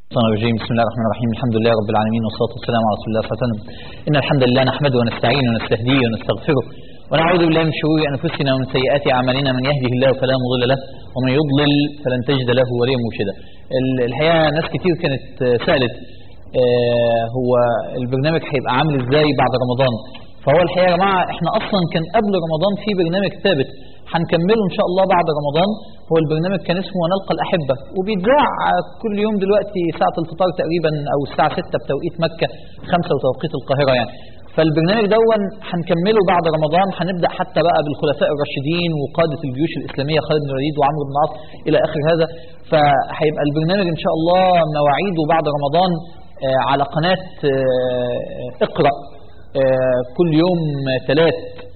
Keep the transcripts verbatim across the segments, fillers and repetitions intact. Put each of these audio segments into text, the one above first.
الرجيم. بسم الله الرحمن الرحيم. الحمد لله رب العالمين والصلاة والسلام على رسول الله صلى الله عليه وسلم. إن الحمد لله نحمده ونستعينه ونستهديه ونستغفره ونعوذ بالله من شرور أنفسنا ومن سيئات أعمالنا، من يهده الله فلا مضل له ومن يضلل فلن تجد له وليا مرشدا. الحقيقة ناس كتير كانت سألت آه هو البرنامج هيبقى عامل ازاي بعد رمضان. فهو الحقيقة يا جماعة احنا أصلا كان قبل رمضان في برنامج ثابت هنكمله إن شاء الله بعد رمضان. هو البرنامج كان اسمه ونلقى الأحبة، وبيتذاع كل يوم دلوقتي ساعة الفطار تقريبا أو الساعة ستة بتوقيت مكة، خمسة وتوقيت القاهرة يعني. فالبرنامج دون هنكمله بعد رمضان، هنبدأ حتى بقى بالخلفاء الراشدين وقادة الجيوش الإسلامية خالد بن الوليد وعمرو بن العاص إلى آخر هذا. فهيبقى البرنامج إن شاء الله مواعيده بعد رمضان على قناة اقرأ كل يوم ثلاث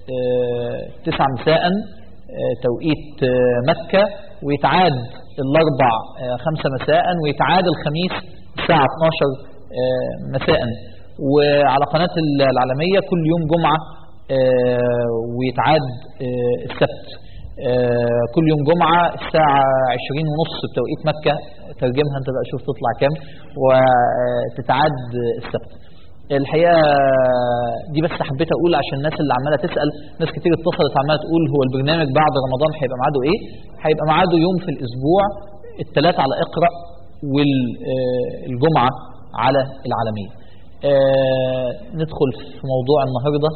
تسعة مساء توقيت مكة، ويتعاد الأربع خمسة مساء، ويتعاد الخميس الساعة اثناشر مساء، وعلى قناة العالمية كل يوم جمعة، ويتعاد السبت كل يوم جمعة الساعة عشرين ونص بتوقيت مكة. ترجمها انت بقى شوف تطلع كام، وتتعاد السبت. الحقيقة دي بس حبيت أقول عشان الناس اللي عمالة تسأل، ناس كتير اتصلت عمالة تقول هو البرنامج بعد رمضان هيبقى ميعاده إيه؟ هيبقى ميعاده يوم في الأسبوع، الثلاث على اقرأ والجمعة على العالمية. ندخل في موضوع النهاردة،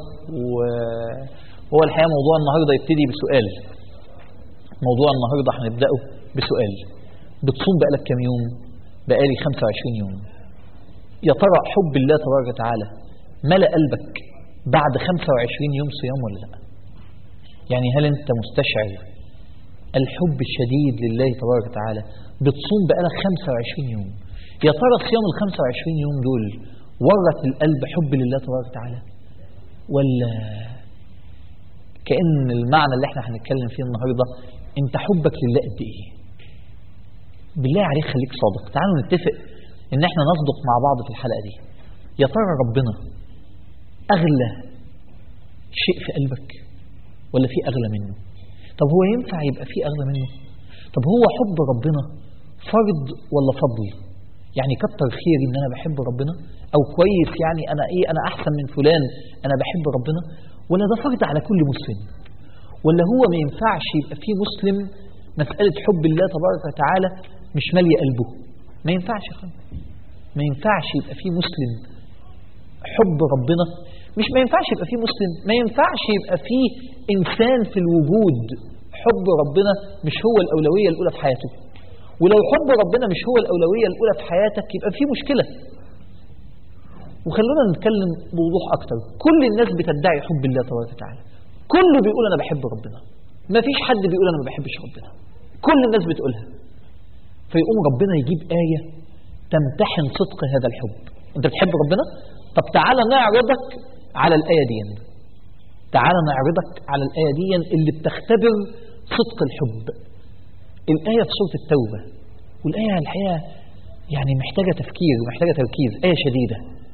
وهو الحقيقة موضوع النهاردة يبتدي بسؤال. موضوع النهاردة هنبدأه بسؤال: بتصوم بقالك كام يوم؟ بقالي خمسة وعشرين يوم. يا ترى حب الله تبارك وتعالى ملأ قلبك بعد خمسة وعشرين يوم صيام ولا لا؟ يعني هل انت مستشعر الحب الشديد لله تبارك وتعالى؟ بتصوم بقالك خمسة وعشرين يوم. يا ترى صيام ال خمسة وعشرين يوم دول ورث القلب حب لله تبارك وتعالى، ولا كأن المعنى اللي احنا هنتكلم فيه النهارده انت حبك لله قد ايه؟ بالله عليك خليك صادق. تعالوا نتفق ان احنا نصدق مع بعض في الحلقة دي. يا ترى ربنا اغلى شيء في قلبك ولا في اغلى منه؟ طب هو ينفع يبقى في اغلى منه؟ طب هو حب ربنا فرض ولا فضل؟ يعني كتر خيري ان انا بحب ربنا، او كويس يعني انا ايه انا احسن من فلان انا بحب ربنا، ولا ده فرض على كل مسلم؟ ولا هو ما ينفعش يبقى في مسلم مسألة حب الله تبارك وتعالى مش مالية قلبه؟ ما ينفعش خالص. ما ينفعش يبقى فيه مسلم حب ربنا، مش ما ينفعش يبقى فيه مسلم، ما ينفعش يبقى فيه إنسان في الوجود حب ربنا مش هو الأولوية الأولى في حياته. ولو حب ربنا مش هو الأولوية الأولى في حياتك يبقى فيه مشكلة. وخلونا نتكلم بوضوح أكتر. كل الناس بتدعي حب الله تبارك وتعالى، كله بيقول أنا بحب ربنا، ما فيش حد بيقول أنا ما بحبش ربنا، كل الناس بتقولها. فيقوم ربنا يجيب آية تمتحن صدق هذا الحب. انت بتحب ربنا؟ طب تعالى نعرضك على الآية دي، تعالى نعرضك على الآية دي اللي بتختبر صدق الحب. الآية في سورة التوبة، والآية الحقيقة يعني محتاجة تفكير ومحتاجة تركيز، آية شديدة.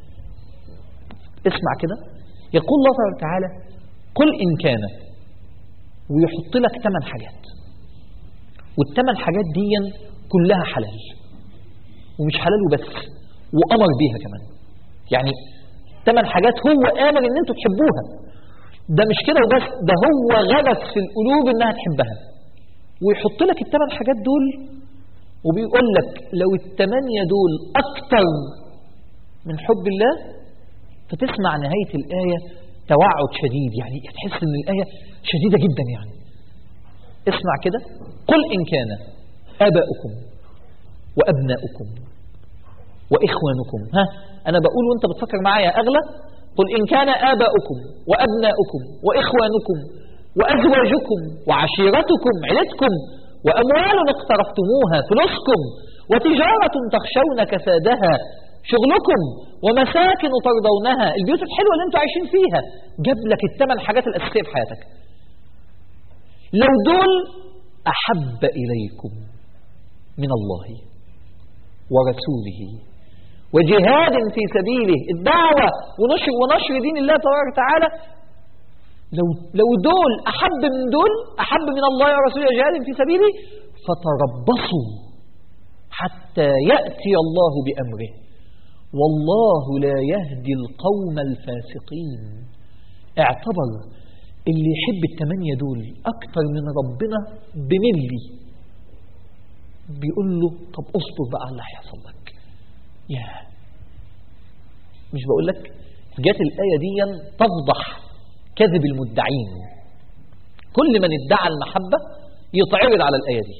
اسمع كده، يقول الله تعالى: قل إن كان، ويحط لك ثمان حاجات، والثمان حاجات دي كلها حلال، ومش حلال وبس، وأمر بيها كمان. يعني ثمان حاجات هو آمر إن أنتوا تحبوها. ده مش كده وبس، ده هو غرس في القلوب إنها تحبها، ويحط لك الثمان حاجات دول، وبيقول لك لو الثمانية دول أكتر من حب الله فتسمع نهاية الآية توعد شديد، يعني تحس إن الآية شديدة جدا. يعني اسمع كده: قل إن كان آباؤكم وأبناؤكم وإخوانكم. ها أنا بقول وأنت بتفكر معايا أغلى. قل إن كان آباؤكم وأبناؤكم وإخوانكم وأزواجكم وعشيرتكم عيلتكم وأموال اقترفتموها فلوسكم وتجارة تخشون كسادها شغلكم ومساكن ترضونها، البيوت الحلوة اللي انتوا عايشين فيها. جاب لك الثمان حاجات الأساسية في حياتك. لو دول أحب إليكم من الله ورسوله وجهاد في سبيله، الدعوة ونشر ونشر دين الله تبارك وتعالى، لو لو دول أحب من دول، أحب من الله ورسوله وجهاد في سبيله، فتربصوا حتى يأتي الله بأمره والله لا يهدي القوم الفاسقين. اعتبر اللي يحب التمانية دول أكتر من ربنا بملي، بيقول له طب اصبر بقى على اللي هيحصل لك. يا مش بقول لك جات الآية دي تفضح كذب المدعين، كل من ادعى المحبة يتعرض على الآية دي.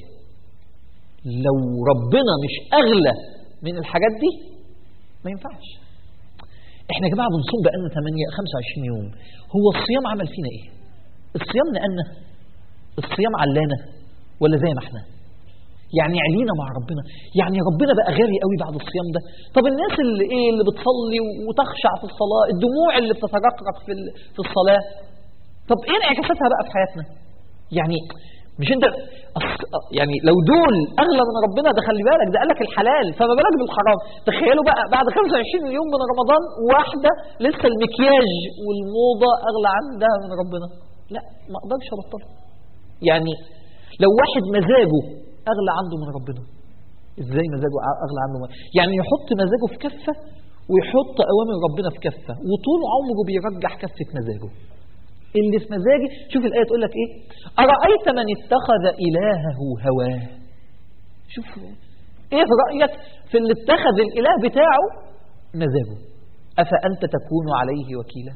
لو ربنا مش أغلى من الحاجات دي ما ينفعش. احنا يا جماعة بنصوم بقالنا ثمانية خمسة وعشرين يوم، هو الصيام عمل فينا ايه؟ الصيام نقلنا؟ الصيام علانا؟ ولا زي ما احنا؟ يعني علينا مع ربنا؟ يعني ربنا بقى غالي قوي بعد الصيام ده؟ طب الناس اللي ايه اللي بتصلي وتخشع في الصلاة، الدموع اللي بتترقرق في في الصلاة، طب ايه انعكاساتها بقى في حياتنا؟ يعني مش انت يعني لو دول اغلى من ربنا، ده خلي بالك ده قال لك الحلال، فما بالك بالحرام. تخيلوا بقى بعد خمسة وعشرين يوم من رمضان واحده لسه المكياج والموضه اغلى عندها من ربنا، لا ما اقدرش ابطلها. يعني لو واحد مزاجه اغلى عنده من ربنا، ازاي مزاجه اغلى عنده من؟ يعني يحط مزاجه في كفه ويحط اوامر ربنا في كفه، وطول عمره بيرجح كفه مزاجه اللي في مزاجي. شوف الآية تقول لك إيه؟ أرأيت من اتخذ إلهه هواه. شوف إيه رأيك في اللي اتخذ الإله بتاعه مزاجه؟ أفأنت تكون عليه وكيلا؟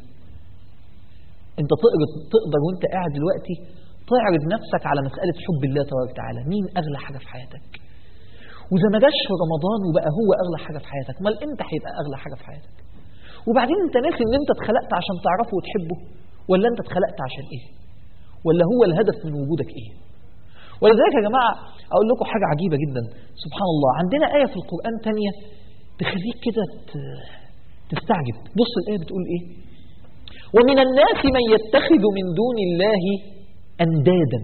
أنت تقدر, تقدر وأنت قاعد دلوقتي تعرض نفسك على مسألة حب الله تبارك وتعالى، مين أغلى حاجة في حياتك؟ وإذا ما جاش في رمضان وبقى هو أغلى حاجة في حياتك، مال إمتى هيبقى أغلى حاجة في حياتك؟ وبعدين أنت ناسي إن أنت اتخلقت عشان تعرفه وتحبه، ولا أنت اتخلقت عشان إيه؟ ولا هو الهدف من وجودك إيه؟ ولذلك يا جماعة أقول لكم حاجة عجيبة جدا، سبحان الله، عندنا آية في القرآن تانية تخليك كده تستعجب. بص الآية بتقول إيه؟ ومن الناس من يتخذ من دون الله أندادا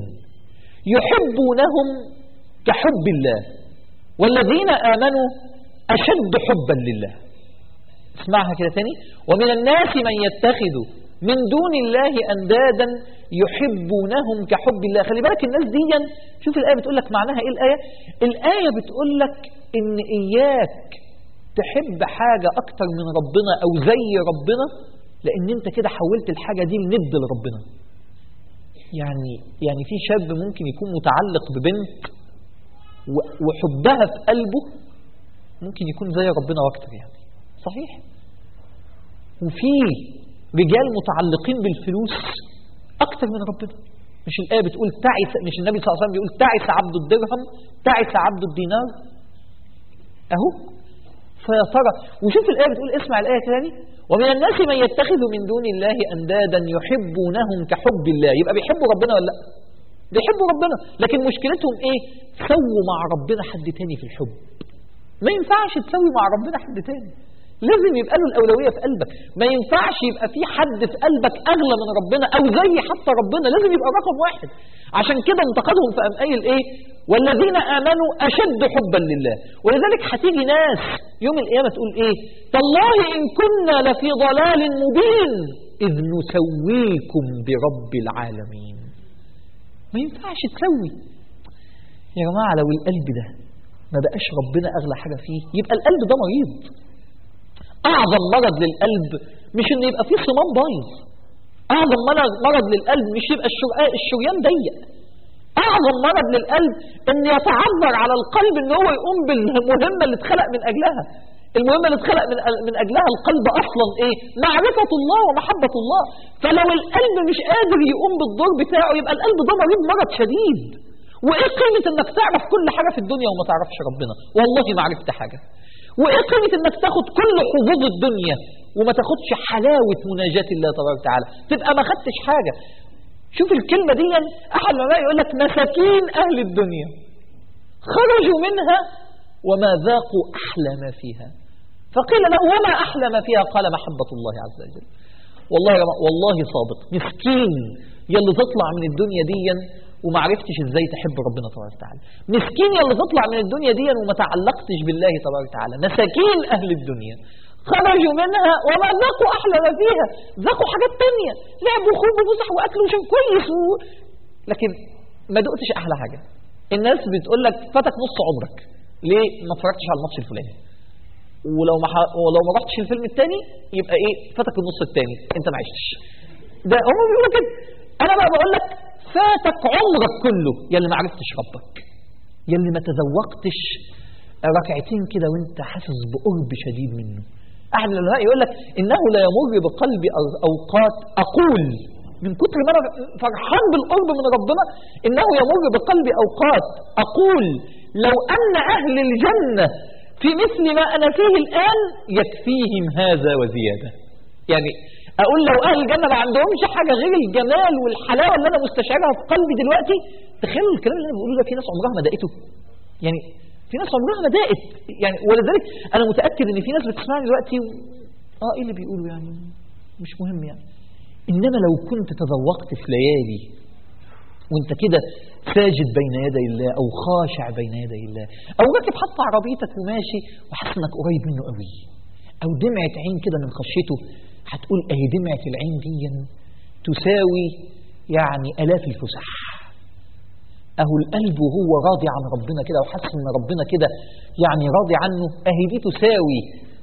يحبونهم كحب الله والذين آمنوا أشد حبا لله. اسمعها كده تاني، ومن الناس من يتخذ من دون الله أندادا يحبونهم كحب الله. خلي بالك الناس دي، شوف الآية بتقول لك معناها إيه الآية؟ الآية بتقول لك إن إياك تحب حاجة أكتر من ربنا أو زي ربنا، لأن أنت كده حولت الحاجة دي لند لربنا. يعني يعني في شاب ممكن يكون متعلق ببنت وحبها في قلبه ممكن يكون زي ربنا واكتر، يعني صحيح. وفي رجال متعلقين بالفلوس أكتر من ربنا. مش الآية بتقول تعس، مش النبي صلى الله عليه وسلم بيقول تعس عبد الدرهم تعس عبد الدينار؟ أهو. فيا ترى وشوف الآية بتقول، اسمع الآية تاني، ومن الناس من يتخذ من دون الله أندادا يحبونهم كحب الله. يبقى بيحبوا ربنا ولا لا؟ بيحبوا ربنا، لكن مشكلتهم إيه؟ سووا مع ربنا حد تاني في الحب. ما ينفعش تسوي مع ربنا حد تاني، لازم يبقى له الأولوية في قلبك. ما ينفعش يبقى في حد في قلبك أغلى من ربنا أو زي حتى ربنا، لازم يبقى رقم واحد. عشان كده انتقدهم في أمقايل إيه؟ والذين آمنوا أشد حبا لله. ولذلك هتيجي ناس يوم القيامة تقول إيه؟ تالله إن كنا لفي ضلال مبين إذ نسويكم برب العالمين. ما ينفعش تسوي يا جماعة. لو القلب ده ما بقاش ربنا أغلى حاجة فيه، يبقى القلب ده مريض. أعظم مرض للقلب مش إن يبقى فيه صمام بايظ، أعظم مرض للقلب مش يبقى الشريان ضيق، أعظم مرض للقلب إن يتعذر على القلب إن هو يقوم بالمهمة اللي اتخلق من أجلها. المهمة اللي اتخلق من من أجلها القلب أصلا إيه؟ معرفة الله ومحبة الله. فلو القلب مش قادر يقوم بالدور بتاعه، يبقى القلب ده مريض مرض شديد. وإيه قيمة إنك تعرف كل حاجة في الدنيا وما تعرفش ربنا؟ والله ما عرفت حاجة. وإيه قيمة إنك تاخد كل حظوظ الدنيا وما تاخدش حلاوة مناجاة الله تبارك وتعالى؟ تبقى ما خدتش حاجة. شوف الكلمة دي، أحد العلماء يقول لك مساكين أهل الدنيا خرجوا منها وما ذاقوا أحلى ما فيها. فقيل له وما أحلى ما فيها؟ قال محبة الله عز وجل. والله والله صادق، مسكين يلي تطلع من الدنيا دي وما عرفتش ازاي تحب ربنا تبارك وتعالى. مسكين يلي تطلع من الدنيا دي وما تعلقتش بالله تبارك وتعالى. مساكين أهل الدنيا خرجوا منها وما ذاقوا أحلى ما فيها. ذاقوا حاجات تانية، لعب وخروج وفسح وأكل وشرب كويس و... لكن ما دقتش أحلى حاجة. الناس بتقول لك فاتك نص عمرك، ليه ما اتفرجتش على الماتش الفلاني، ولو ما ح... ولو ما رحتش الفيلم الثاني يبقى ايه فاتك النص الثاني، انت ما عشتش. ده هم بيقولوا كده. انا بقى بقول لك فاتك عمرك كله يا اللي ما عرفتش ربك، يا اللي ما تذوقتش ركعتين كده وانت حاسس بقرب شديد منه. احد العلماء يقول لك انه لا يمر بقلبي اوقات اقول من كتر ما انا فرحان بالقرب من ربنا، انه يمر بقلبي اوقات اقول لو ان اهل الجنه في مثل ما انا فيه الان يكفيهم هذا وزياده. يعني اقول لو اهل الجنه ما عندهمش حاجه غير الجمال والحلاوه اللي انا مستشعرها في قلبي دلوقتي، تخيلوا الكلام اللي انا بقوله ده في ناس عمرها ما دقته. يعني في ناس عمرها ما دقت يعني، ولذلك انا متاكد ان في ناس بتسمعني دلوقتي و... اه ايه اللي بيقولوا يعني مش مهم يعني. انما لو كنت تذوقت في ليالي وانت كده ساجد بين يدي الله او خاشع بين يدي الله، او راكب حتى عربيتك وماشي وحاسس انك قريب منه قوي، او دمعه عين كده من خشيته، هتقول اهي دمعه العين دي تساوي يعني الاف الفسح. اهو القلب وهو راضي عن ربنا كده وحاسس ان ربنا كده يعني راضي عنه، اهي دي تساوي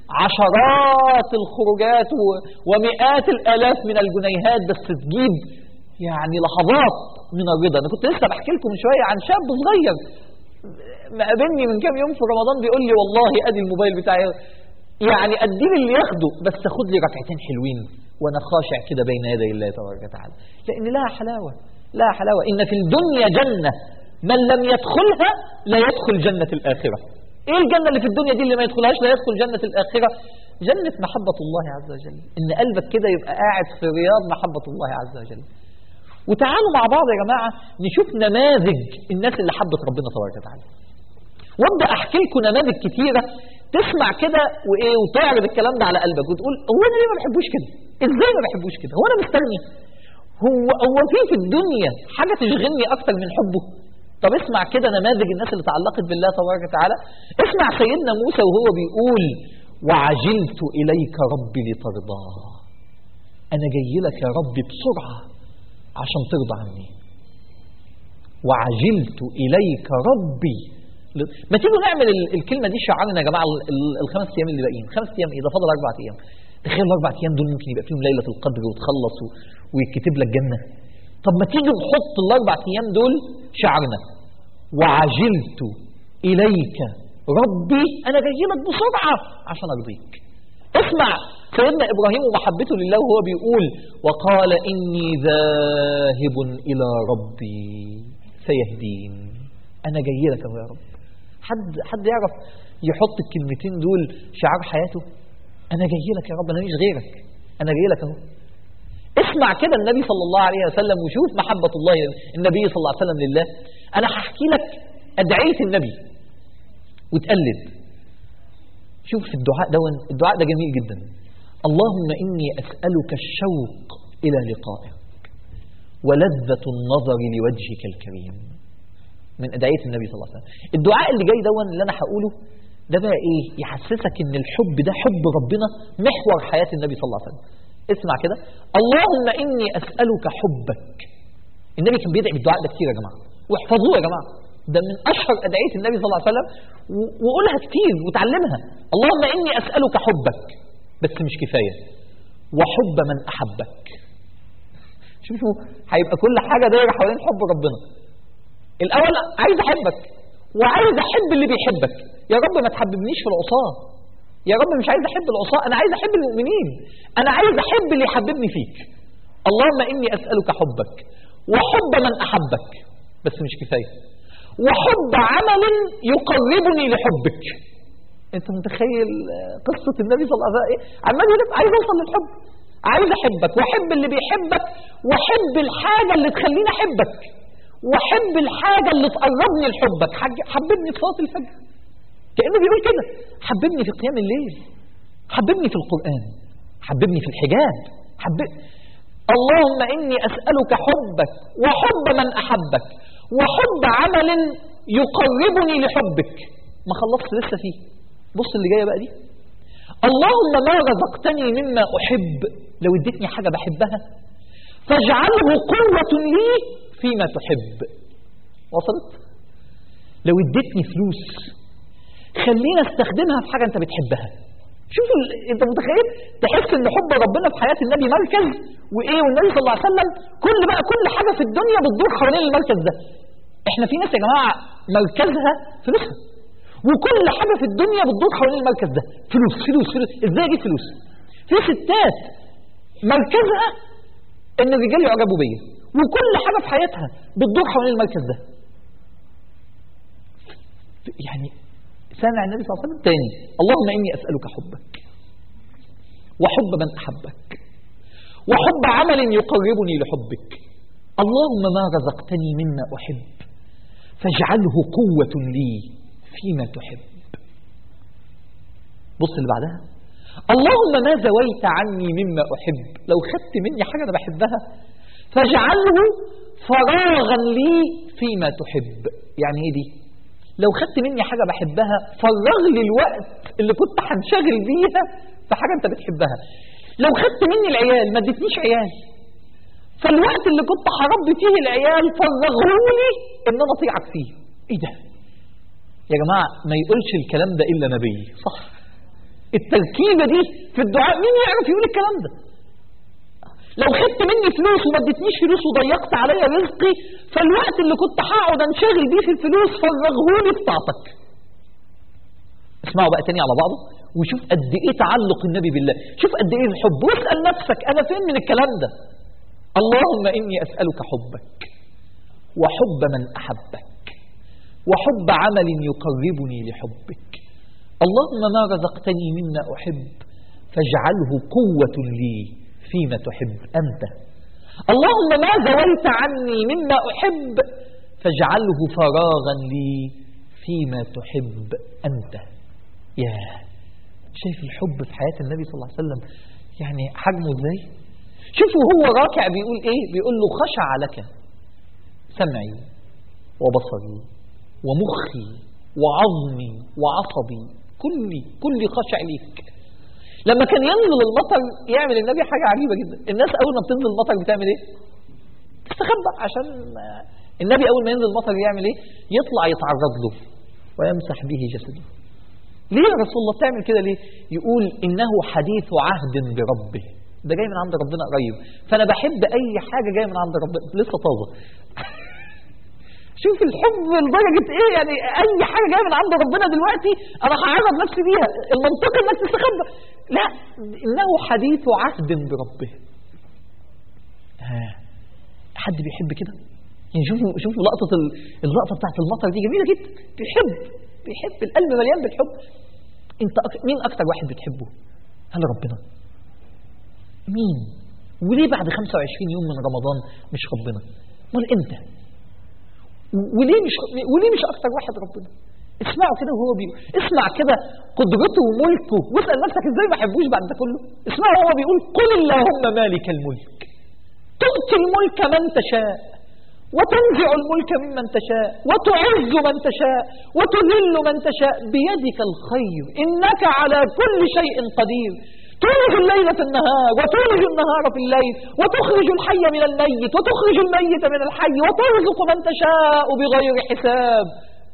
عشرات الخروجات ومئات الالاف من الجنيهات بس تجيب يعني لحظات من الرضا. انا كنت لسه بحكي لكم من شويه عن شاب صغير مقابلني من كام يوم في رمضان بيقول لي والله ادي الموبايل بتاعي يعني اديني اللي ياخده بس اخد لي ركعتين حلوين وانا خاشع كده بين يدي الله تبارك وتعالى، لان لها حلاوه، لها حلاوه. ان في الدنيا جنه من لم يدخلها لا يدخل جنه الاخره. ايه الجنه اللي في الدنيا دي اللي ما يدخلهاش لا يدخل جنه الاخره؟ جنه محبه الله عز وجل، ان قلبك كده يبقى قاعد في رياض محبه الله عز وجل. وتعالوا مع بعض يا جماعه نشوف نماذج الناس اللي حبت ربنا تبارك وتعالى، وابدا احكي لكم نماذج كتيره تسمع كده وايه وتعرض الكلام ده على قلبك وتقول هو انا ليه ما بحبوش كده؟ ازاي ما بحبوش كده؟ هو انا مستغني؟ هو هو في في الدنيا حاجه تشغلني اكتر من حبه؟ طب اسمع كده نماذج الناس اللي تعلقت بالله تبارك وتعالى. اسمع سيدنا موسى وهو بيقول وعجلت اليك ربي لترضى. انا جاي لك يا ربي بسرعه عشان ترضى عني. وعجلت اليك ربي. ما تيجوا نعمل الكلمه دي شعارنا يا جماعه الخمس ايام اللي باقيين. خمس ايام ايه ده؟ فاضل اربع ايام. تخيل الاربع ايام دول ممكن يبقى فيهم ليله القدر وتخلص ويكتب لك جنه. طب ما تيجي نحط الاربع ايام دول شعارنا وعجلت اليك ربي، انا جاي لك بسرعه عشان ارضيك. اسمع سيدنا ابراهيم ومحبته لله وهو بيقول وقال اني ذاهب الى ربي سيهدين. انا جاي لك اهو يا رب. حد حد يعرف يحط الكلمتين دول شعار حياته؟ انا جاي لك يا رب، انا مش غيرك، انا جاي لك اهو. اسمع كده النبي صلى الله عليه وسلم وشوف محبة الله النبي صلى الله عليه وسلم لله. انا هحكي لك ادعية النبي وتقلد. شوف في الدعاء ده، الدعاء ده جميل جدا. اللهم اني اسألك الشوق الى لقائك ولذة النظر لوجهك الكريم. من ادعية النبي صلى الله عليه وسلم. الدعاء اللي جاي دون اللي انا هقوله ده بقى ايه؟ يحسسك ان الحب ده حب ربنا محور حياة النبي صلى الله عليه وسلم. اسمع كده اللهم اني اسألك حبك. النبي كان بيدعي بالدعاء ده كتير يا جماعة، واحفظوه يا جماعة، ده من اشهر ادعية النبي صلى الله عليه وسلم، وقولها كتير وتعلمها. اللهم اني اسألك حبك، بس مش كفاية، وحب من احبك. شوفوا هيبقى كل حاجة دايرة حوالين حب ربنا. الاول عايز احبك وعايز احب اللي بيحبك. يا رب ما تحببنيش في العصاة، يا رب مش عايز احب العصاة، انا عايز احب المؤمنين، انا عايز احب اللي يحببني فيك. اللهم اني اسألك حبك وحب من احبك، بس مش كفاية، وحب عمل يقربني لحبك. انت متخيل قصة النبي صلى الله عليه وسلم ايه؟ عمال يقول عايز اوصل للحب، عايز احبك واحب اللي بيحبك واحب الحاجة اللي تخليني احبك واحب الحاجة اللي تقربني لحبك. حببني في صلاة الفجر، كأنه بيقول كده حببني في قيام الليل، حببني في القرآن، حببني في الحجاب، حبب. اللهم إني أسألك حبك وحب من أحبك وحب عمل يقربني لحبك. ما خلصت لسه فيه، بص اللي جاية بقى دي. اللهم ما رزقتني مما أحب، لو اديتني حاجة بحبها فاجعله قوة لي فيما تحب. وصلت؟ لو اديتني فلوس خلينا استخدمها في حاجة انت بتحبها. شوف ال... انت متخيل تحس ان حب ربنا في حياة النبي مركز وايه، والنبي صلى الله عليه وسلم كل بقى كل حاجة في الدنيا بتدور حوالين المركز ده. احنا في ناس يا جماعة مركزها فلوسها، وكل حاجة في الدنيا بتدور حوالين المركز ده، فلوس فلوس فلوس، ازاي اجيب فلوس؟ في ستات مركزها ان الرجال يعجبوا بيا، وكل حاجة في حياتها بتدور حوالين المركز ده. يعني سامع النبي صلى الله عليه وسلم تاني: اللهم إني أسألك حبك وحب من أحبك وحب عمل يقربني لحبك، اللهم ما رزقتني مما أحب فاجعله قوة لي فيما تحب. بص اللي بعدها: اللهم ما زويت عني مما أحب، لو خدت مني حاجة أنا بحبها فاجعله فراغا لي فيما تحب. يعني ايه دي؟ لو خدت مني حاجة بحبها فرغ لي الوقت اللي كنت هنشغل بيها في حاجة انت بتحبها. لو خدت مني العيال ما اديتنيش عيال، فالوقت اللي كنت هربي فيه العيال فرغهولي ان انا اطيعك فيه. ايه ده يا جماعة؟ ما يقولش الكلام ده الا نبي، صح؟ التركيبة دي في الدعاء مين يعرف يقول الكلام ده؟ لو خدت مني فلوس وما اديتنيش فلوس وضيقت عليا رزقي، فالوقت اللي كنت هقعد انشغل بيه في الفلوس فرغهولي في طاعتك. اسمعوا بقى تاني على بعضه وشوف قد ايه تعلق النبي بالله، شوف قد ايه الحب، واسأل نفسك انا فين من الكلام ده. اللهم اني اسألك حبك وحب من احبك وحب عمل يقربني لحبك، اللهم ما رزقتني مما احب فاجعله قوة لي فيما تحب أنت، اللهم ما زويت عني مما أحب فاجعله فراغا لي فيما تحب أنت. يا شايف الحب في حياة النبي صلى الله عليه وسلم يعني حجمه ازاي؟ شوفوا هو راكع بيقول ايه؟ بيقول له: خشع لك سمعي وبصري ومخي وعظمي وعصبي، كلي كلي خشع ليك. لما كان ينزل المطر يعمل النبي حاجة عجيبة جدا. الناس أول ما بتنزل المطر بتعمل إيه؟ تستخبى، عشان النبي أول ما ينزل المطر يعمل إيه؟ يطلع يتعرض له ويمسح به جسده. ليه يا رسول الله بتعمل كده ليه؟ يقول: إنه حديث عهد بربه، ده جاي من عند ربنا قريب، فأنا بحب أي حاجة جاي من عند ربنا لسه طازة. شوف الحب لدرجة ايه؟ يعني اي حاجة جاية من عند ربنا دلوقتي انا هعرض نفسي بيها، المنطقي انك تستخبى. لا، انه حديث عهد بربه. ها حد بيحب كده؟ يعني شوفوا شوفوا لقطة اللقطة بتاعت المطر دي جميلة جدا. بيحب بيحب القلب مليان بالحب. انت أك... مين اكتر واحد بتحبه؟ هل ربنا؟ مين؟ وليه بعد خمسة وعشرين يوم من رمضان مش ربنا؟ امال امتى؟ وليه مش وليه مش اكتر واحد ربنا؟ اسمعوا كده وهو بيقول، اسمع كده قدرته وملكه، واسال نفسك ازاي ما احبوش بعد ده كله. اسمعوا هو بيقول: قل اللهم مالك الملك تؤتي الملك من تشاء وتنزع الملك ممن تشاء وتعز من تشاء وتذل من تشاء بيدك الخير انك على كل شيء قدير تولج الليل في النهار وتولج النهار في الليل وتخرج الحي من الميت وتخرج الميت من الحي وترزق من تشاء بغير حساب.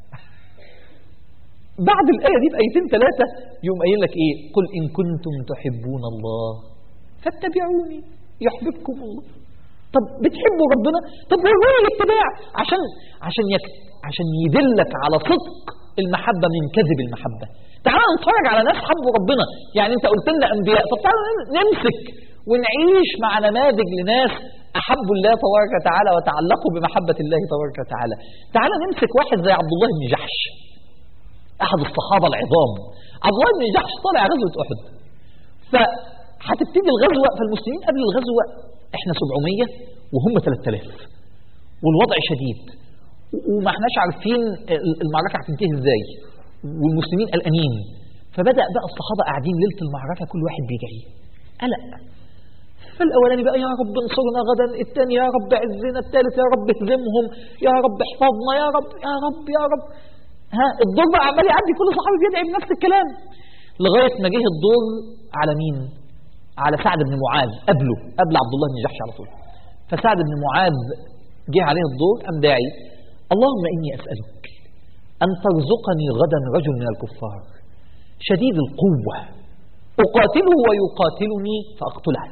بعد الآية دي بآيتين ثلاثة يوم قايل لك إيه؟ قل إن كنتم تحبون الله فاتبعوني يحببكم الله. طب بتحبوا ربنا؟ طب وروني الاتباع عشان عشان يك عشان يدلك على صدق المحبة من كذب المحبة. تعال نتفرج على ناس حبوا ربنا، يعني انت قلت لنا انبياء، طب تعال نمسك ونعيش مع نماذج لناس احبوا الله تبارك وتعالى وتعلقوا بمحبة الله تبارك وتعالى. تعال نمسك واحد زي عبد الله بن جحش، احد الصحابة العظام. عبد الله بن جحش طالع غزوة احد، فهتبتدي الغزوة، فالمسلمين قبل الغزوة احنا سبعمية وهم ثلاثة آلاف والوضع شديد وما احناش عارفين المعركة هتنتهي ازاي والمسلمين قلقانين. فبدأ بقى الصحابة قاعدين ليلة المعركة كل واحد بيجري قلق. فالأولاني بقى: يا رب انصرنا غدا، الثاني: يا رب عزنا، الثالث: يا رب اهزمهم، يا رب احفظنا، يا رب يا رب يا رب. ها الدور بقى عمال يعدي، كل صحابي بيدعي بنفس الكلام لغاية ما جه الدور على مين؟ على سعد بن معاذ، قبله قبل عبد الله بن جحش على طول. فسعد بن معاذ جه عليه الدور، قام داعي: اللهم إني أسألك أن ترزقني غدا رجل من الكفار شديد القوة أقاتله ويقاتلني فأقتله،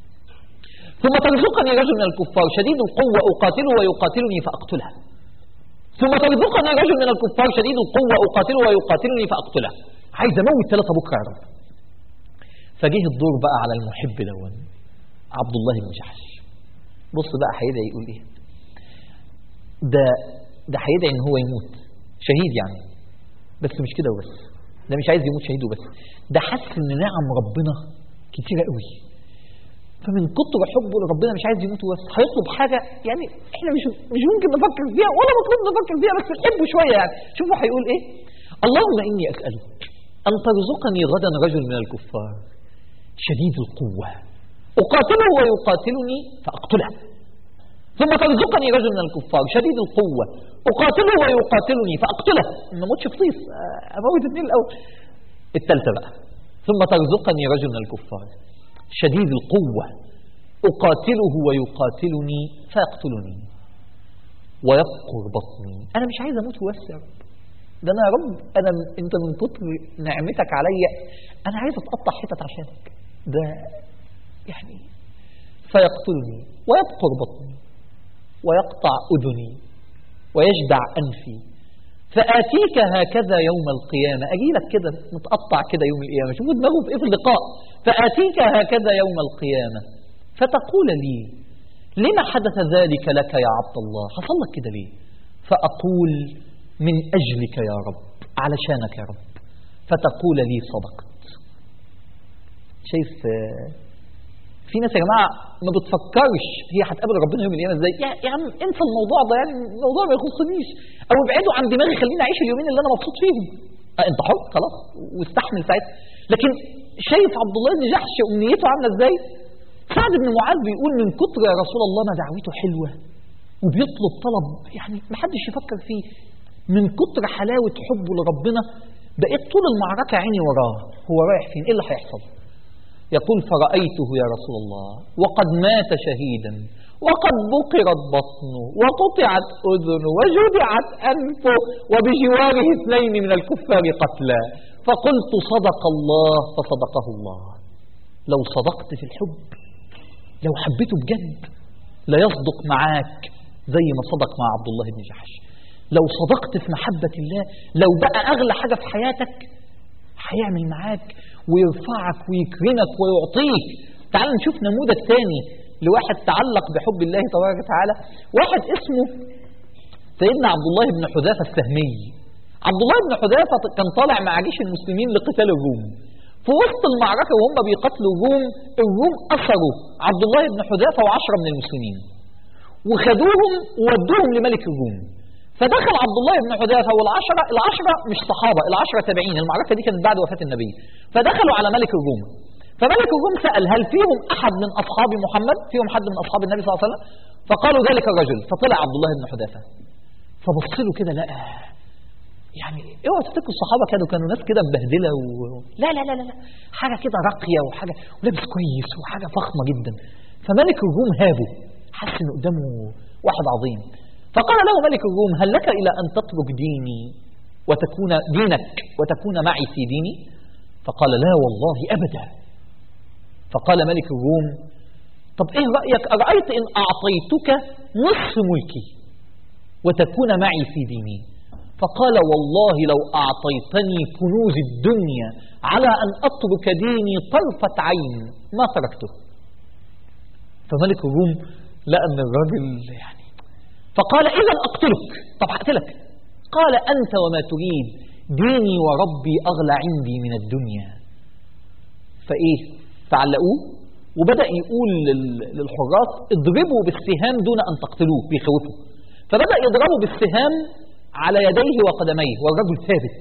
ثم ترزقني رجل من الكفار شديد القوة أقاتله ويقاتلني فأقتله، ثم ترزقني رجل من الكفار شديد القوة أقاتله ويقاتلني فأقتله. عايز أموت ثلاثة بكرة يا رب. فجه الدور بقى على المحب دون عبد الله بن جحش. بص بقى هيدعي يقول ايه؟ ده ده هيدعي ان هو يموت شهيد يعني، بس مش كده وبس، ده مش عايز يموت شهيد وبس، ده حس ان نعم ربنا كتيرة قوي، فمن كتر حبه لربنا مش عايز يموت وبس، هيطلب حاجة يعني احنا مش مش ممكن نفكر فيها ولا مطلوب نفكر فيها، بس نحبه شوية يعني. شوفوا هيقول ايه؟ اللهم اني اسألك ان ترزقني غدا رجل من الكفار شديد القوة أقاتله ويقاتلني فأقتله، ثم ترزقني رجل من الكفار شديد القوة أقاتله ويقاتلني فأقتله. ما موتش فطيس، أموت اثنين الأول. الثالثة بقى ثم ترزقني رجل من الكفار شديد القوة أقاتله ويقاتلني فيقتلني ويبقر بطني. أنا مش عايز أموت وبس يا رب، ده أنا يا رب أنا أنت من كتر نعمتك عليا أنا عايز أتقطع حتت عشانك، ده يعني فيقتلني ويبقر بطني ويقطع أذني ويجدع أنفي فآتيك هكذا يوم القيامة. أجيلك كده متقطع كده يوم القيامة، شوفوا دماغه في إيه في اللقاء. فآتيك هكذا يوم القيامة فتقول لي لما حدث ذلك لك يا عبد الله؟ حصل لك كده ليه؟ فأقول من أجلك يا رب، علشانك يا رب. فتقول لي صدقت. شايف في ناس يا جماعة ما بتفكرش هي هتقابل ربنا يوم القيامة ازاي. يا, يا عم انسى الموضوع ده، يعني الموضوع ما يخصنيش، او ابعدوا عن دماغي خليني اعيش اليومين اللي انا مبسوط فيهم. اه انت حر خلاص واستحمل ساعتها. لكن شايف عبد الله بن جحش امنيته عامله ازاي؟ سعد بن معاذ بيقول من كتر يا رسول الله ما دعوته حلوه وبيطلب طلب يعني ما حدش يفكر فيه، من كتر حلاوه حبه لربنا بقيت طول المعركه عيني وراه، هو رايح فين؟ ايه اللي هيحصل؟ يقول فرأيته يا رسول الله وقد مات شهيدا وقد بقرت بطنه وقطعت أذنه وجدعت أنفه وبجواره اثنين من الكفار قتلا، فقلت صدق الله فصدقه الله. لو صدقت في الحب، لو حبيته بجد لا يصدق معاك زي ما صدق مع عبد الله بن جحش. لو صدقت في محبة الله، لو بقى أغلى حاجة في حياتك هيعمل معاك ويرفعك ويكرمك ويعطيك. تعال نشوف نموذج تاني لواحد تعلق بحب الله تبارك وتعالى، واحد اسمه سيدنا عبد الله بن حذافة السهمي. عبد الله بن حذافة كان طالع مع جيش المسلمين لقتال الروم. في وسط المعركة وهم بيقتلوا الروم، الروم أسروا عبد الله بن حذافة وعشرة من المسلمين وخدوهم وودوهم لملك الروم. فدخل عبد الله بن حذافة والعشرة، العشرة مش صحابة، العشرة تابعين، المعركة دي كانت بعد وفاة النبي. فدخلوا على ملك الروم، فملك الروم سأل هل فيهم أحد من أصحاب محمد؟ فيهم حد من أصحاب النبي صلى الله عليه وسلم؟ فقالوا ذلك الرجل. فطلع عبد الله بن حذافة فبصله كده لقى يعني اوعوا تفتكروا الصحابة كانوا كانوا ناس كده مبهدلة و... لا لا لا لا حاجة كده راقية وحاجة ولابس كويس وحاجة فخمة جدا. فملك الروم هابه، حس إنه قدامه واحد عظيم. فقال له ملك الروم هل لك إلى أن تترك ديني وتكون دينك وتكون معي في ديني؟ فقال لا والله أبدا. فقال ملك الروم طب إيه رأيك أرأيت إن أعطيتك نصف ملكي وتكون معي في ديني؟ فقال والله لو أعطيتني كنوز الدنيا على أن أترك ديني طرفة عين ما تركته. فملك الروم لقى أن الراجل يعني، فقال إذا أقتلك. طب هقتلك. قال أنت وما تريد، ديني وربي أغلى عندي من الدنيا. فإيه فعلقوه وبدأ يقول للحراس اضربوا بالسهام دون أن تقتلوه، بيخوفوا. فبدأ يضربوا بالسهام على يديه وقدميه والرجل ثابت.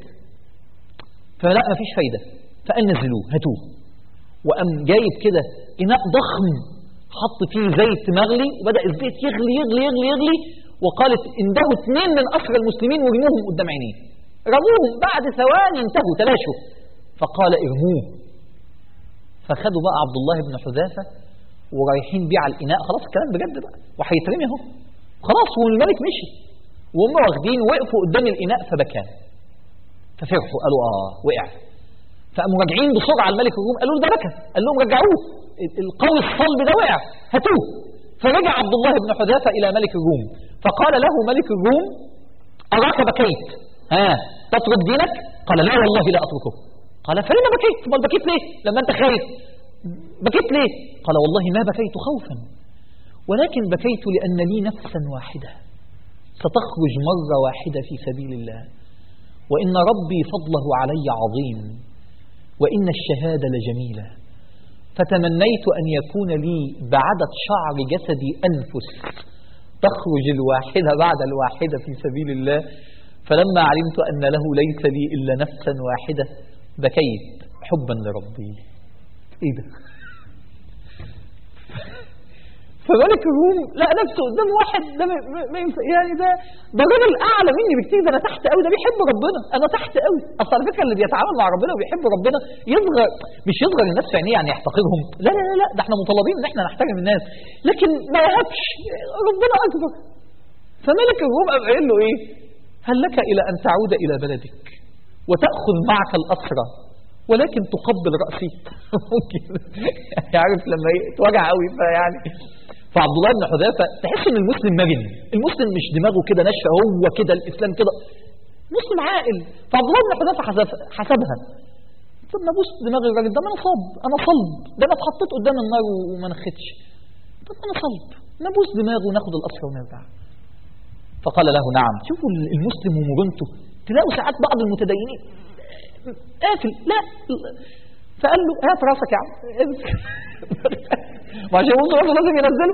فلا ما فيش فايدة، فقال نزلوه هاتوه. وقام جايب كده إناء ضخم حط فيه زيت مغلي وبدأ الزيت يغلي يغلي يغلي يغلي وقالت اندهوا اثنين من أسرى المسلمين ورموهم قدام عينيه. رموهم بعد ثواني انتهوا تلاشوا. فقال ارموه. فخدوا بقى عبد الله بن حذافة ورايحين بيه على الإناء، خلاص الكلام بجد بقى وهيترمي اهو خلاص والملك مشي وهم واخدين وقفوا قدام الإناء فبكى، ففرحوا قالوا آه وقع، فقاموا راجعين بسرعة على الملك الروم، قالوا له ده بكى، قال لهم رجعوه، القوي الصلب ده وقع هاتوه. فرجع عبد الله بن حذافة إلى ملك الروم فقال له ملك الروم أراك بكيت، ها تترك دينك؟ قال لا والله لا أتركه. قال فلما بكيت؟ ما بكيت ليه لما أنت خايف؟ بكيت ليه؟ قال والله ما بكيت خوفا، ولكن بكيت لأن لي نفسا واحدة ستخرج مرة واحدة في سبيل الله، وإن ربي فضله علي عظيم، وإن الشهادة لجميلة، فتمنيت أن يكون لي بعدد شعر جسدي أنفس تخرج الواحدة بعد الواحدة في سبيل الله، فلما علمت أن له ليس لي إلا نفسا واحدة بكيت حبا لربي. إيه ده؟ فملك الروم لقى نفسه قدام واحد ده ما ينفع، يعني ده ده راجل اعلى مني بكتير، ده انا تحت قوي، ده بيحب ربنا، انا تحت قوي. اصل على فكره اللي بيتعامل مع ربنا وبيحب ربنا يصغر، مش يصغر الناس في عينيه يعني يحتقرهم، لا لا لا لا، ده احنا مطالبين ان احنا نحترم الناس، لكن ما يهبش، ربنا اكبر. فملك الروم قام قايل له ايه؟ هل لك الى ان تعود الى بلدك وتاخذ معك الاسرى ولكن تقبل راسي؟ ممكن يعني عارف لما يتوجع قوي فيعني. فعبد الله بن حذافة تحس ان المسلم مرن، المسلم مش دماغه كده ناشفه، هو كده الاسلام كده، مسلم عاقل. فعبد الله بن حذافة حسبها، طب ما ابوس دماغ الراجل ده، ما انا صلب، انا صلب، ده انا اتحطيت قدام النار وما نخدش، طب انا صلب، نبوس دماغه وناخد الاسرى ونرجع. فقال له نعم. شوفوا المسلم ومرنته، تلاقوا ساعات بعض المتدينين قافل، لا فقال له هات راسك يا عم وعشان يقول راسه لازم ينزله،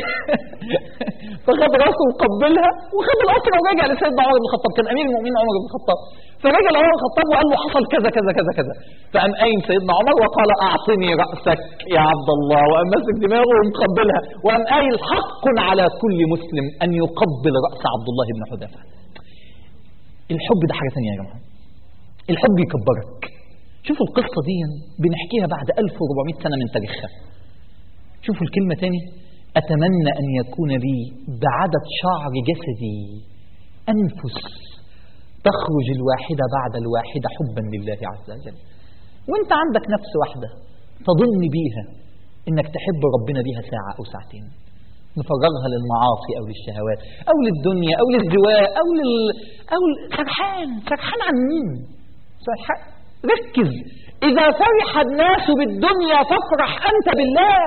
فخد راسه وقبلها وخد الاسرى ورجع لسيدنا عمر بن الخطاب، كان امير المؤمنين عمر بن الخطاب، فرجع لعمر بن الخطاب وقال له حصل كذا كذا كذا كذا، فقام قايم سيدنا عمر وقال اعطني راسك يا عبد الله، وقام ماسك دماغه ومقبلها، وقام قايل حق على كل مسلم ان يقبل راس عبد الله بن حذافه. الحب ده حاجه ثانيه يا جماعه، الحب يكبرك. شوفوا القصه دي بنحكيها بعد ألف وأربعمائة سنه من تاريخها. شوفوا الكلمة تاني، أتمنى أن يكون لي بعدد شعر جسدي أنفس تخرج الواحدة بعد الواحدة حبا لله عز وجل. وانت عندك نفس واحدة تظن بيها انك تحب ربنا بيها ساعة أو ساعتين، نفرغها للمعاصي أو للشهوات أو للدنيا أو للزواء أو لل... أو سرحان سرحان عن مين؟ سرحان. ركز، إذا فرح الناس بالدنيا فافرح أنت بالله،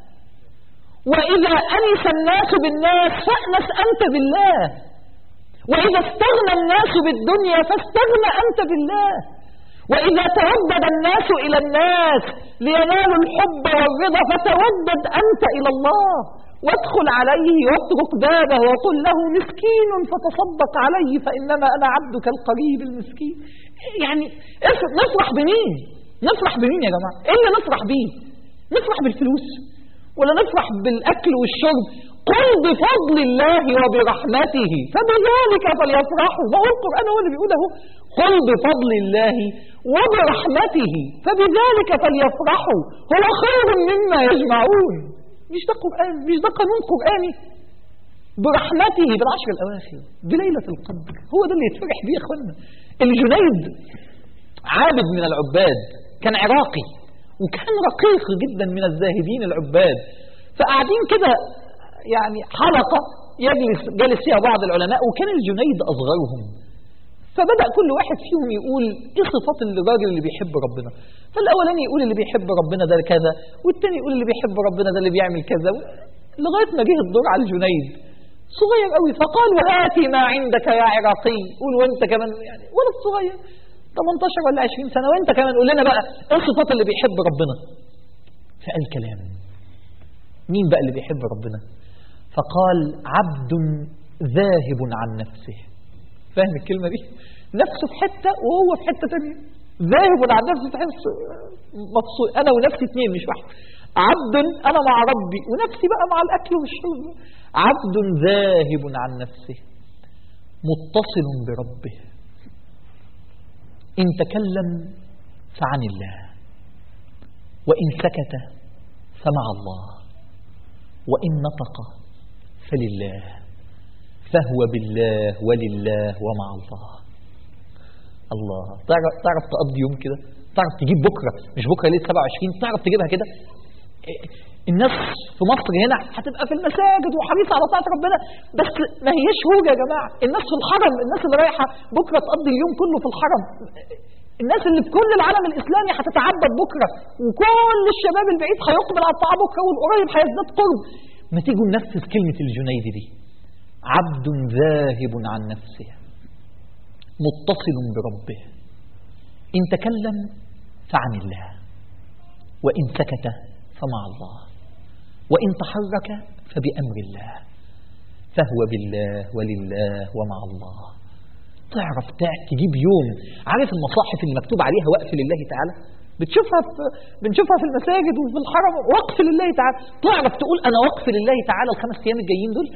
وإذا أنس الناس بالناس فأنس أنت بالله، وإذا استغنى الناس بالدنيا فاستغنى أنت بالله، وإذا تودد الناس إلى الناس لينالوا الحب والرضا فتودد أنت إلى الله، وادخل عليه واترك بابه وقل له مسكين فتصدق عليه فإنما أنا عبدك القريب المسكين. يعني نفرح بمين؟ نفرح بمين يا جماعة؟ إيه اللي نفرح بيه؟ نفرح بالفلوس ولا نفرح بالأكل والشرب؟ قل بفضل الله وبرحمته فبذلك فليفرحوا. ما هو القرآن هو اللي بيقول اهو، قل بفضل الله وبرحمته فبذلك فليفرحوا هو خير مما يجمعون. مش ده قرآن؟ مش ده قانون قرآني؟ برحمته بالعشر الأواخر بليلة القدر، هو ده اللي يتفرح بيه يا اخوانا. الجنيد عابد من العباد، كان عراقي وكان رقيق جدا من الزاهدين العباد، فقاعدين كده يعني حلقة يجلس جالس فيها بعض العلماء، وكان الجنيد أصغرهم، فبدأ كل واحد فيهم يقول ايه صفات الراجل اللي بيحب ربنا، فالأولاني يقول اللي بيحب ربنا ده كذا، والتاني يقول اللي بيحب ربنا ده اللي بيعمل كذا، لغاية ما جه الدور على الجنيد صغير قوي، فقال وآتي ما عندك يا عراقي، قول وانت كمان، يعني ولد صغير ثمانية عشر ولا عشرين سنة، وانت كمان قول لنا بقى ايه الصفات اللي بيحب ربنا. فقال كلام، مين بقى اللي بيحب ربنا؟ فقال عبد ذاهب عن نفسه. فاهم الكلمة دي؟ نفسه في حتة وهو في حتة تانية، ذاهب عن نفسه، تحس مبسوط، انا ونفسي اثنين مش واحد، عبد انا مع ربي ونفسي بقى مع الاكل والشرب، عبد ذاهب عن نفسه متصل بربه، إن تكلم فعن الله، وإن سكت فمع الله، وإن نطق فلله. فهو بالله ولله ومع الله. الله، تعرف تعرف تقضي يوم كده، تعرف تجيب بكره، مش بكره ليله سبعة وعشرين، تعرف تجيبها كده. الناس في مصر هنا هتبقى في المساجد وحريصه على طاعه ربنا، بس ما هيش هوجه يا جماعه. الناس في الحرم، الناس اللي رايحه بكره تقضي اليوم كله في الحرم، الناس اللي في كل العالم الاسلامي هتتعبد بكره، وكل الشباب البعيد هيقبل على الطاعه بكره، والقريب هيزداد قرب. ما تيجوا ننفذ كلمه الجنيدي دي: عبد ذاهب عن نفسه متصل بربه، إن تكلم فعن الله، وإن سكت فمع الله، وإن تحرك فبأمر الله، فهو بالله ولله ومع الله. تعرف تجيب يوم، عارف المصاحف اللي مكتوب عليها وقف لله تعالى، بتشوفها في بنشوفها في المساجد وفي الحرم، وقف لله تعالى. تعرف تقول أنا وقف لله تعالى الخمس أيام الجايين دول؟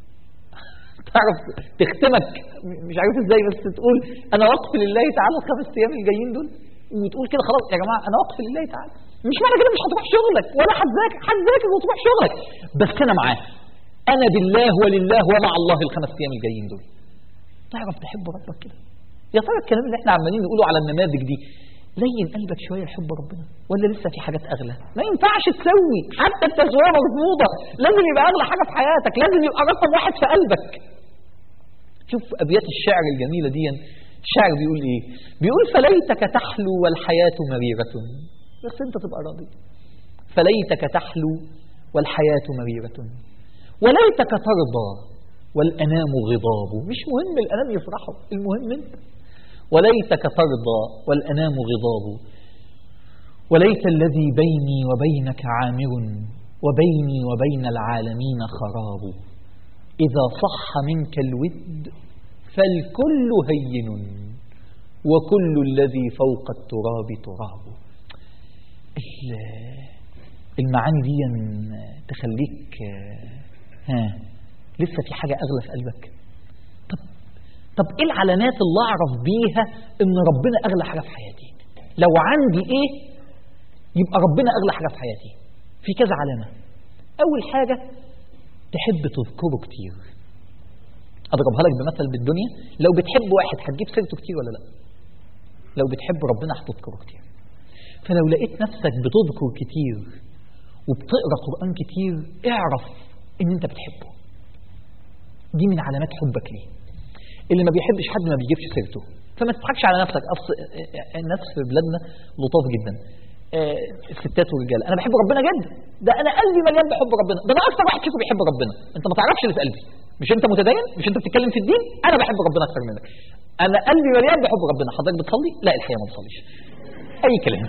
تعرف تختمك مش عارف ازاي، بس تقول انا وقف لله تعالى الخمس ايام الجايين دول، وتقول كده خلاص يا جماعه انا وقف لله تعالى. مش معنى كده مش هتروح شغلك ولا هتذاكر، هتذاكر وتروح شغلك، بس انا معاه، انا بالله ولله ومع الله الخمس ايام الجايين دول. تعرف تحب ربك كده؟ يا ترى الكلام اللي احنا عمالين نقوله على النماذج دي لين قلبك شويه لحب ربنا، ولا لسه في حاجات اغلى؟ ما ينفعش تسوي، حتى التسويه مرفوضه، لازم يبقى اغلى حاجه في حياتك، لازم يبقى رقم واحد في قلبك. شوف أبيات الشعر الجميلة دي، الشعر بيقول إيه؟ بيقول فليتك تحلو والحياة مريرة، بس أنت تبقى راضي. فليتك تحلو والحياة مريرة، وليتك ترضى والأنام غضاب. مش مهم الأنام يفرحوا، المهم أنت. وليتك ترضى والأنام غضاب، وليت الذي بيني وبينك عامر، وبيني وبين العالمين خراب. إذا صح منك الود فالكل هين، وكل الذي فوق التراب تراب. المعاني دي تخليك ها لسه في حاجة أغلى في قلبك. طب طب إيه العلامات اللي أعرف بيها إن ربنا أغلى حاجة في حياتي؟ لو عندي إيه يبقى ربنا أغلى حاجة في حياتي. في كذا علامة. أول حاجة تحب تذكره كتير. أضربها لك بمثل بالدنيا، لو بتحب واحد هتجيب سيرته كتير ولا لا؟ لو بتحب ربنا هتذكره كتير. فلو لقيت نفسك بتذكر كتير وبتقرأ قرآن كتير، اعرف إن أنت بتحبه. دي من علامات حبك ليه. اللي ما بيحبش حد ما بيجيبش سيرته، فما تضحكش على نفسك. أصل الناس في بلادنا لطاف جدا، الستات والرجال. انا بحب ربنا جدا، ده انا قلبي مليان بحب ربنا، ده انا اكتر واحد فيكم بيحب ربنا. انت ما تعرفش اللي في قلبي، مش انت متدين، مش انت بتتكلم في الدين، انا بحب ربنا اكتر منك. انا قلبي مليان بحب ربنا. حضرتك بتصلي؟ لا الحقيقه ما بصليش. اي كلام.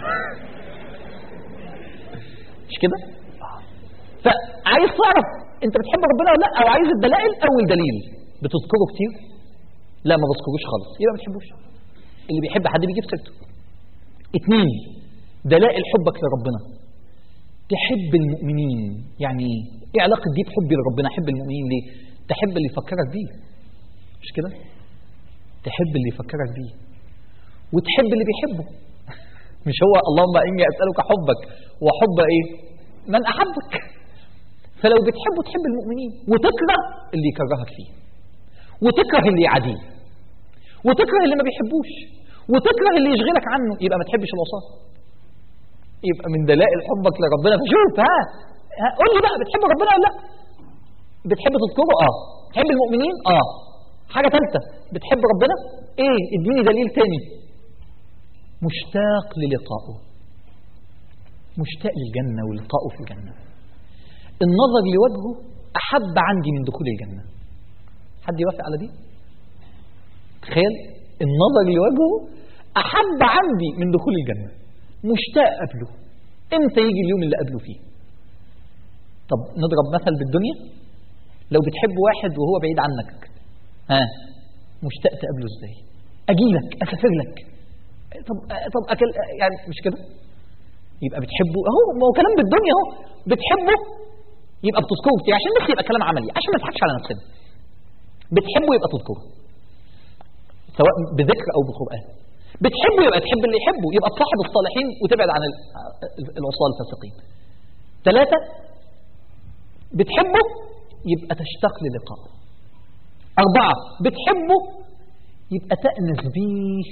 مش كده؟ فعايز تعرف انت بتحب ربنا ولا لا، او عايز الدلائل. اول دليل بتذكره كتير؟ لا ما بذكروش خالص، يبقى ما بتحبوش. اللي بيحب حد بيجيب سيرته. اتنين دلائل حبك لربنا، تحب المؤمنين. يعني ايه؟ ايه علاقه دي بحبي لربنا؟ احب المؤمنين ليه؟ تحب اللي يفكرك بيه، مش كده؟ تحب اللي يفكرك بيه وتحب اللي بيحبه. مش هو اللهم اني اسالك حبك وحب ايه؟ من احبك. فلو بتحبه تحب المؤمنين، وتكره اللي يكرهك فيه، وتكره اللي يعاديه، وتكره اللي ما بيحبوش، وتكره اللي يشغلك عنه. يبقى ما تحبش الوسط. يبقى من دلائل حبك لربنا. فشوف ها, ها قول لي بقى، بتحب ربنا ولا لا؟ بتحب تذكره؟ اه. بتحب المؤمنين؟ اه. حاجه ثالثه، بتحب ربنا؟ ايه؟ اديني دليل تاني. مشتاق للقائه، مشتاق للجنه ولقائه في الجنه. النظر لوجهه احب عندي من دخول الجنه. حد يوافق على دي؟ تخيل، النظر لوجهه احب عندي من دخول الجنه. مشتاق قبله. امتى يجي اليوم اللي قبله فيه؟ طب نضرب مثل بالدنيا. لو بتحب واحد وهو بعيد عنك، ها مشتاق تقابله ازاي؟ اجيلك، اسافر لك. طب طب أكل يعني مش كده؟ يبقى بتحبه اهو. ما هو كلام بالدنيا اهو. بتحبه يبقى بتذكره كتير، عشان بس يبقى كلام عملي، عشان ما نضحكش على نفسنا. بتحبه يبقى تذكره، سواء بذكر او بقرآن. بتحبه يبقى تحب اللي يحبه، يبقى تصاحب الصالحين وتبعد عن العصاة الفاسقين. ثلاثة، بتحبه يبقى تشتاق للقائه. أربعة، بتحبه يبقى تأنس بيه،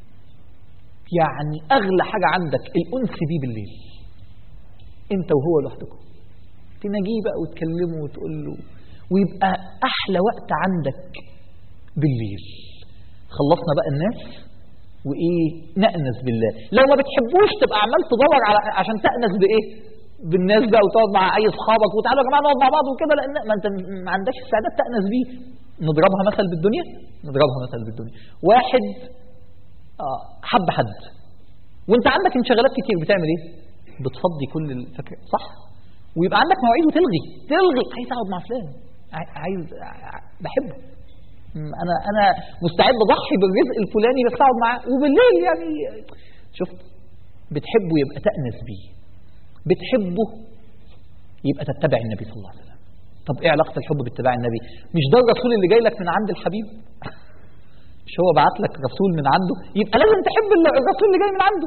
يعني أغلى حاجة عندك الأنس بيه بالليل، أنت وهو لوحدكم تناجيه بقى وتكلمه وتقول له، ويبقى أحلى وقت عندك بالليل. خلصنا بقى الناس وإيه؟ نأنس بالله. لو ما بتحبوش تبقى عمال تدور على عشان تأنس بإيه؟ بالناس بقى، وتقعد مع أي أصحابك وتعالوا يا جماعة نقعد مع بعض وكده، لأن ما أنت ما عندكش استعداد تأنس بيه. نضربها مثل بالدنيا، نضربها مثل بالدنيا. واحد آه حب حد وأنت عندك انشغالات كتير، بتعمل إيه؟ بتفضي كل الفكرة، صح؟ ويبقى عندك مواعيد وتلغي تلغي عايز اقعد مع فلان، عايز بحبه، انا انا مستعد اضحي بالرزق الفلاني بس اقعد معاه، وبالليل يعني شفت. بتحبه يبقى تأنس بيه، بتحبه يبقى تتبع النبي صلى الله عليه وسلم. طب ايه علاقه الحب باتباع النبي؟ مش ده الرسول اللي جاي لك من عند الحبيب؟ مش هو بعت لك رسول من عنده؟ يبقى لازم تحب الرسول اللي جاي من عنده،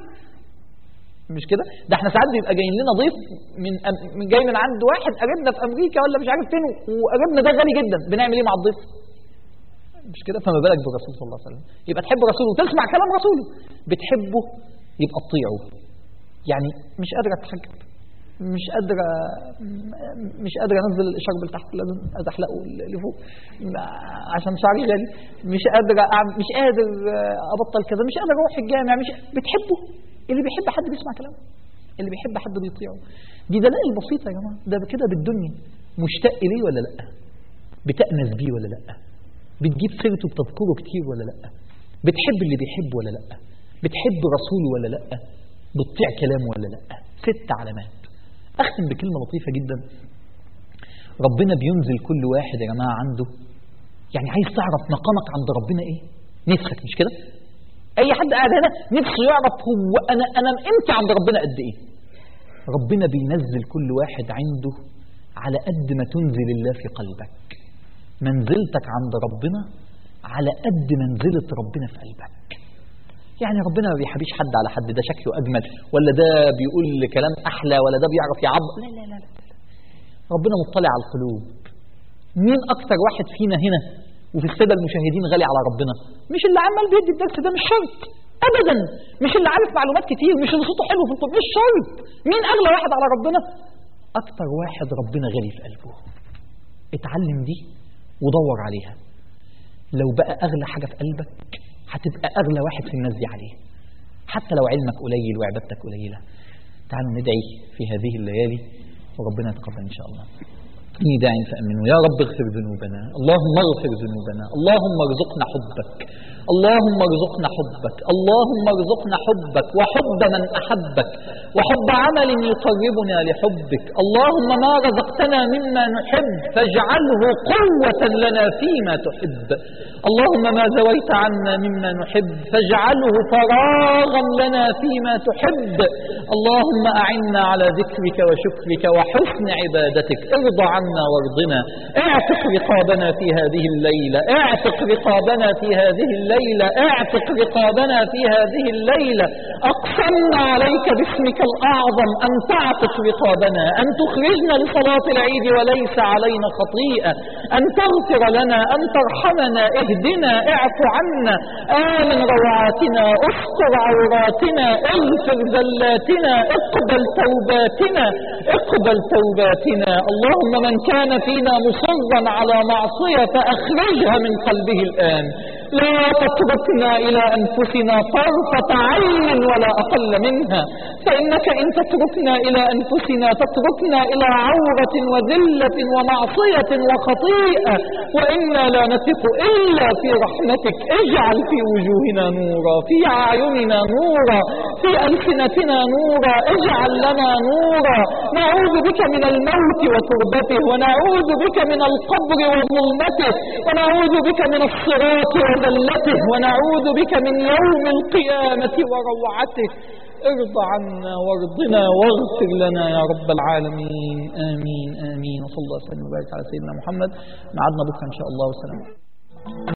مش كده؟ ده احنا ساعات بيبقى جايين لنا ضيف من من جاي من عند واحد قريبنا في امريكا ولا مش عارف فين، وقريبنا ده غالي جدا، بنعمل ايه مع الضيف؟ مش كده؟ فما بالك بالرسول صلى الله عليه وسلم. يبقى تحب رسوله وتسمع كلام رسوله، بتحبه يبقى تطيعه. يعني مش قادر اتحجب، مش قادره مش قادره انزل الشرب لتحت، لازم ازحلقه لفوق عشان شعري غالي، مش قادره مش قادر ابطل كذا، مش قادر اروح الجامع، مش بتحبه. اللي بيحب حد بيسمع كلامه، اللي بيحب حد بيطيعه. دي دلائل بسيطه يا جماعه، ده كده بالدنيا. مشتاق ليه ولا لا؟ بتأنس بيه ولا لا؟ بتجيب سيرته بتذكره كتير ولا لا؟ بتحب اللي بيحب ولا لا؟ بتحب رسوله ولا لا؟ بتطيع كلامه ولا لا؟ ست علامات. اختم بكلمه لطيفه جدا. ربنا بينزل كل واحد يا جماعه عنده، يعني عايز تعرف مقامك عند ربنا ايه؟ نفسك مش كده؟ اي حد قاعد هنا نفسه يعرف هو انا انا امتى عند ربنا قد ايه. ربنا بينزل كل واحد عنده على قد ما تنزل الله في قلبك. منزلتك عند ربنا على قد منزلة ربنا في قلبك. يعني ربنا ما بيحبيش حد على حد، ده شكله اجمل ولا ده بيقول كلام احلى ولا ده بيعرف يعبر، لا لا لا لا. ربنا مطلع على القلوب. مين اكتر واحد فينا هنا وفي السادة المشاهدين غالي على ربنا؟ مش اللي عمال بيدي الدرس ده، مش شرط ابدا، مش اللي عارف معلومات كتير، مش اللي صوته حلو في الطب، مش شرط. مين اغلى واحد على ربنا؟ اكتر واحد ربنا غالي في قلبه. اتعلم دي ودور عليها. لو بقى اغلى حاجه في قلبك هتبقى اغلى واحد في الناس دي عليه، حتى لو علمك قليل وعبادتك قليله. تعالوا ندعي في هذه الليالي وربنا يتقبل ان شاء الله. إني داع فأمنوا. يا رب اغفر ذنوبنا، اللهم اغفر ذنوبنا، اللهم ارزقنا حبك، اللهم ارزقنا حبك، اللهم ارزقنا حبك وحب من أحبك وحب عمل يقربنا لحبك. اللهم ما رزقتنا مما نحب فاجعله قوة لنا فيما تحب. اللهم ما زويت عنا مما نحب فاجعله فراغا لنا فيما تحب. اللهم أعنا على ذكرك وشكرك وحسن عبادتك. ارضى عنا وارضنا. اعتق رقابنا في هذه الليلة، اعتق رقابنا في هذه الليلة، اعتق رقابنا في هذه الليلة. أقسمنا عليك باسمك الأعظم أن تعتق رقابنا، أن تخرجنا لصلاة العيد وليس علينا خطيئة، أن تغفر لنا، أن ترحمنا. اهدنا، اعف عنا، آمن روعاتنا، استر عوراتنا، اغفر زلاتنا، اقبل توباتنا، اقبل توباتنا. اللهم من كان فينا مصرا على معصية فأخرجها من قلبه الآن. لا تتركنا إلى أنفسنا طرفة عين ولا أقل منها، فإنك إن تتركنا إلى أنفسنا تتركنا إلى عورة وذلة ومعصية وخطيئة، وإنا لا نثق إلا في رحمتك. اجعل في وجوهنا نورا، في أعيننا نورا، في ألسنتنا نورا، اجعل لنا نورا. نعوذ بك من الموت وتربته، ونعوذ بك من القبر وظلمته، ونعوذ بك من الصراط وذلته، ونعوذ بك من يوم القيامة وروعته. ارض عنا وارضنا واغفر لنا يا رب العالمين. آمين آمين. وصلى الله وسلم وبارك على سيدنا محمد. معادنا بكرة إن شاء الله. والسلام عليكم.